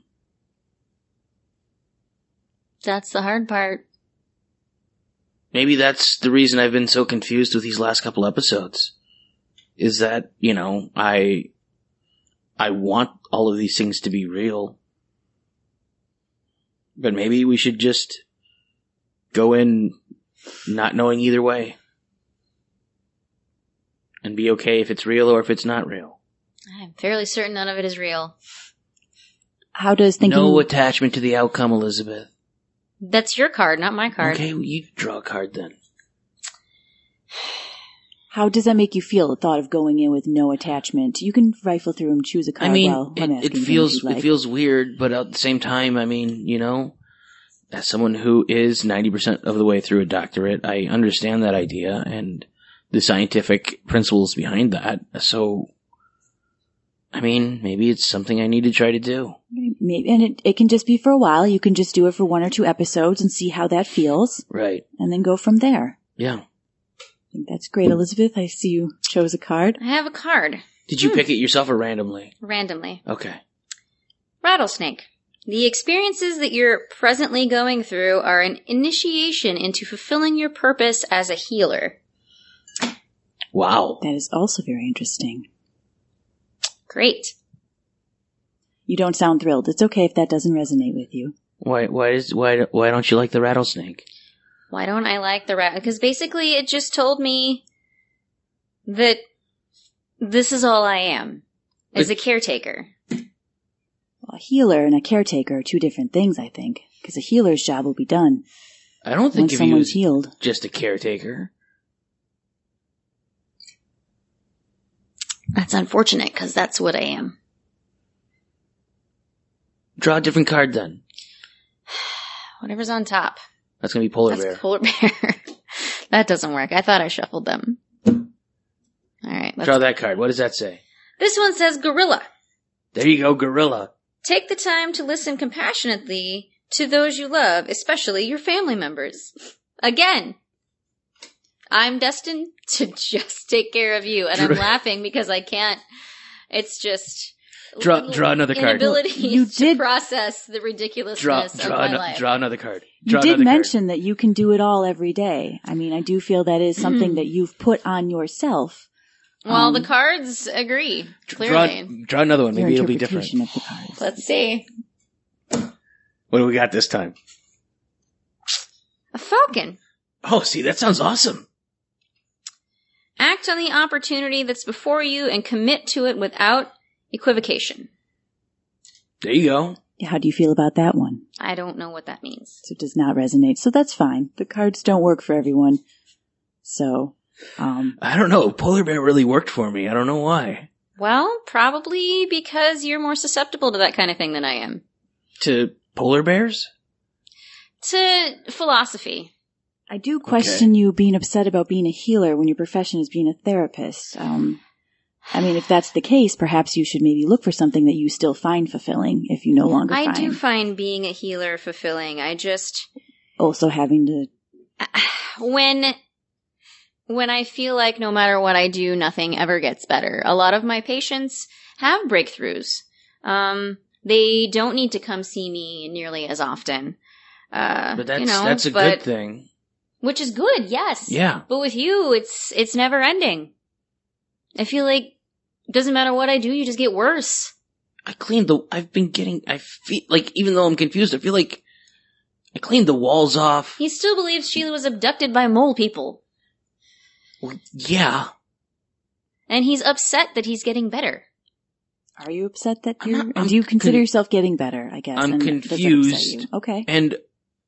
That's the hard part. Maybe that's the reason I've been so confused with these last couple episodes. Is that, you know, I, I want all of these things to be real. But maybe we should just go in not knowing either way. And be okay if it's real or if it's not real. I'm fairly certain none of it is real. How does thinking... No attachment to the outcome, Elizabeth. That's your card, not my card. Okay, well, you draw a card then. How does that make you feel, the thought of going in with no attachment? You can rifle through and choose a card. I mean, well, I'm it, asking it feels like. it feels weird, but at the same time, I mean, you know, as someone who is ninety percent of the way through a doctorate, I understand that idea and the scientific principles behind that. So, I mean, maybe it's something I need to try to do. Maybe, and it, it can just be for a while. You can just do it for one or two episodes and see how that feels. Right. And then go from there. Yeah. I think that's great, Elizabeth. I see you chose a card. I have a card. Did you Hmm. pick it yourself or randomly? Randomly. Okay. Rattlesnake. The experiences that you're presently going through are an initiation into fulfilling your purpose as a healer. Wow. That is also very interesting. Great. You don't sound thrilled. It's okay if that doesn't resonate with you. Why? Why is why? Why don't you like the rattlesnake? Why don't I like the rat? Because basically it just told me that this is all I am, as a caretaker. Well, a healer and a caretaker are two different things, I think. Because a healer's job will be done I don't think once of you someone's as healed. just a caretaker. That's unfortunate, because that's what I am. Draw a different card then. Whatever's on top. That's gonna be polar That's bear. polar bear. That doesn't work. I thought I shuffled them. Alright, let's Draw that card. What does that say? This one says gorilla. There you go, gorilla. Take the time to listen compassionately to those you love, especially your family members. Again, I'm destined to just take care of you, and I'm laughing because I can't. It's just Draw, draw another card. inability You to did- process the Draw, ridiculousness draw, of my ano- life. draw another card. You Draw did another mention that you can do it all every day. I mean, I do feel that is something Mm-hmm. that you've put on yourself. Well, Um, the cards agree, card. clearly. Draw, draw another one. Your Maybe it'll be different. interpretation of the cards. Let's see. What do we got this time? A falcon. Oh, see, that sounds awesome. Act on the opportunity that's before you and commit to it without equivocation. There you go. How do you feel about that one? I don't know what that means. So it does not resonate. So that's fine. The cards don't work for everyone. So, um, I don't know. Polar bear really worked for me. I don't know why. Well, probably because you're more susceptible to that kind of thing than I am. To polar bears? To philosophy. I do question you being upset about being a healer when your profession is being a therapist. Um, I mean, if that's the case, perhaps you should maybe look for something that you still find fulfilling if you no longer I find. do find being a healer fulfilling. I just, Also having to, when, when I feel like no matter what I do, nothing ever gets better. A lot of my patients have breakthroughs. Um, they don't need to come see me nearly as often. Uh, But that's you know, that's a but, good thing. Which is good, yes. Yeah. But with you, it's, it's never ending. I feel like it doesn't matter what I do, you just get worse. I cleaned the. I've been getting. I feel like even though I'm confused, I feel like I cleaned the walls off. He still believes Sheila was abducted by mole people. Well, yeah. And he's upset that he's getting better. are you upset that I'm you're, not- and I'm do you consider con- yourself getting better, I guess? I'm and does that upset confused. you? Okay. And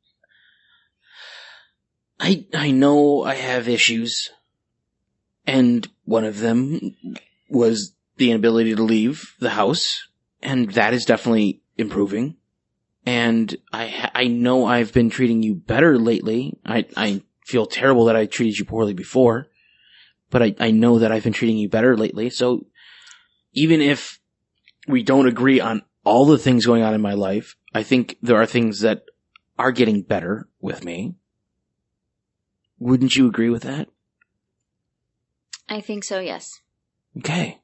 I I know I have issues, and one of them was the inability to leave the house, and that is definitely improving. And I ha- I know I've been treating you better lately. I I feel terrible that I treated you poorly before, but I I know that I've been treating you better lately. So even if we don't agree on all the things going on in my life, I think there are things that are getting better with me. Wouldn't you agree with that? I think so, yes. Okay.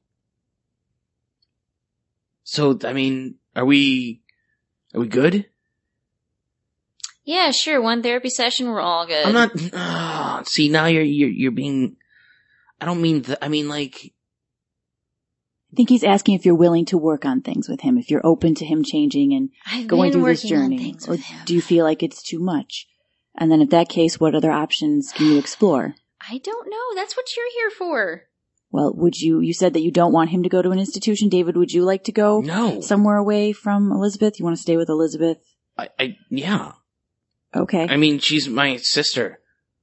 So, I mean, are we, are we good? Yeah, sure. One therapy session, we're all good. I'm not, oh, see, now you're, you're, you're being, I don't mean, th- I mean, like. I think he's asking if you're willing to work on things with him, if you're open to him changing and I've going been through this working on journey. things Or with him. do you feel like it's too much? And then in that case, what other options can you explore? I don't know. That's what you're here for. Well, would you, you said that you don't want him to go to an institution. David, would you like to go No. somewhere away from Elizabeth? You want to stay with Elizabeth? I, I, yeah. Okay. I mean, she's my sister.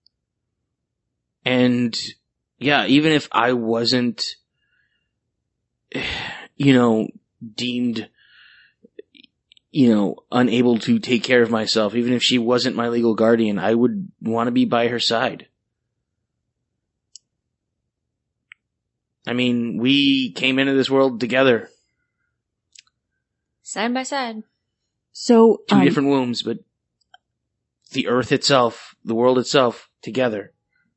And, yeah, even if I wasn't, you know, deemed, you know, unable to take care of myself, even if she wasn't my legal guardian, I would want to be by her side. I mean, we came into this world together. Side by side. So, Two um, different wombs, but the earth itself, the world itself, together.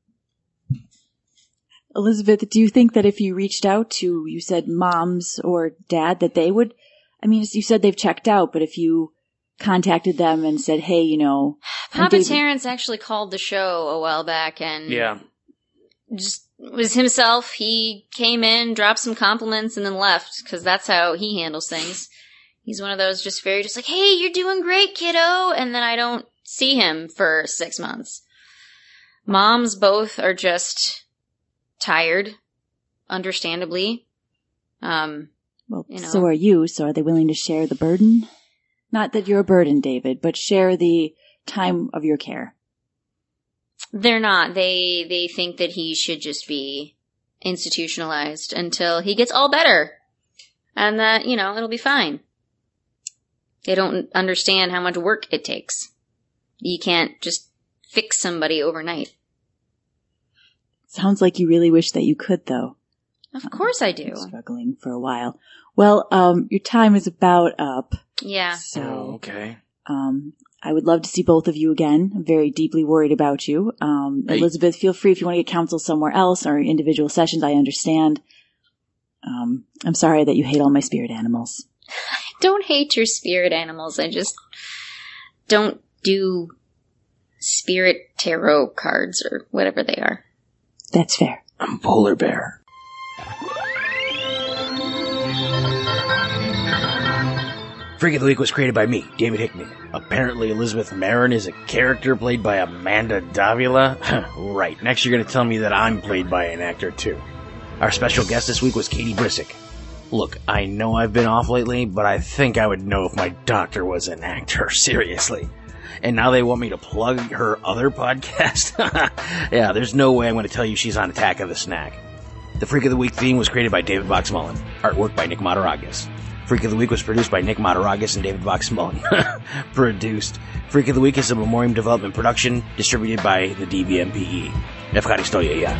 Elizabeth, do you think that if you reached out to, you said moms or dad, that they would, I mean, you said they've checked out, but if you contacted them and said, hey, you know. Papa David- Terrence actually called the show a while back and Yeah. just was himself. He came in, dropped some compliments, and then left, because that's how he handles things. He's one of those just very just like, hey, you're doing great, kiddo, and then I don't see him for six months. Moms both are just tired, understandably. Um, Well, you know. so are you, so are they willing to share the burden? Not that you're a burden, David, but share the time of your care. They're not. They they think that he should just be institutionalized until he gets all better. And that, you know, it'll be fine. They don't understand how much work it takes. You can't just fix somebody overnight. Sounds like you really wish that you could, though. Of course I do. Struggling for a while. Well, um, your time is about up. Yeah. So, Oh, okay. um, I would love to see both of you again. I'm very deeply worried about you. Um, Hey. Elizabeth, feel free if you want to get counsel somewhere else or individual sessions. I understand. Um, I'm sorry that you hate all my spirit animals. I don't hate your spirit animals. I just don't do spirit tarot cards or whatever they are. That's fair. I'm polar bear. Freak of the Week was created by me, David Hickman. Apparently Elizabeth Marin is a character played by Amanda Davila? Right, next you're going to tell me that I'm played by an actor too. Our special guest this week was Katie Brissick. Look, I know I've been off lately, but I think I would know if my doctor was an actor, seriously. And now they want me to plug her other podcast? Yeah, there's no way I'm going to tell you she's on Attack of the Snack. The Freak of the Week theme was created by David Box Mullen. Artwork by Nick Mataragas. Freak of the Week was produced by Nick Mataragas and David Box Mullen. Produced. Freak of the Week is a Memoriam Development production distributed by the D V M P E. Efkaristo ya.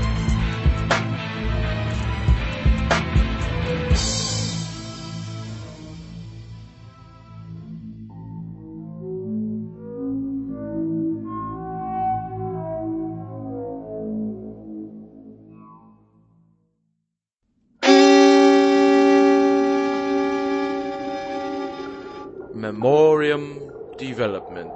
Memoriam Development.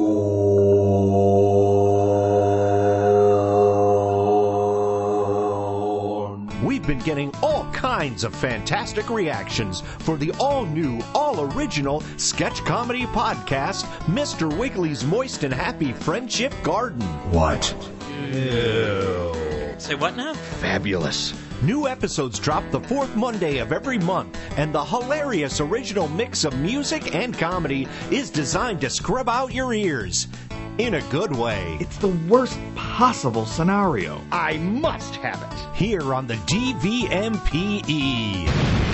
We've been getting all kinds of fantastic reactions for the all-new, all-original sketch comedy podcast, Mister Wiggly's Moist and Happy Friendship Garden. What? Ew. Say what now? Fabulous. New episodes drop the fourth Monday of every month, and the hilarious original mix of music and comedy is designed to scrub out your ears. In a good way. It's the worst possible scenario. I must have it. Here on the D V M P E.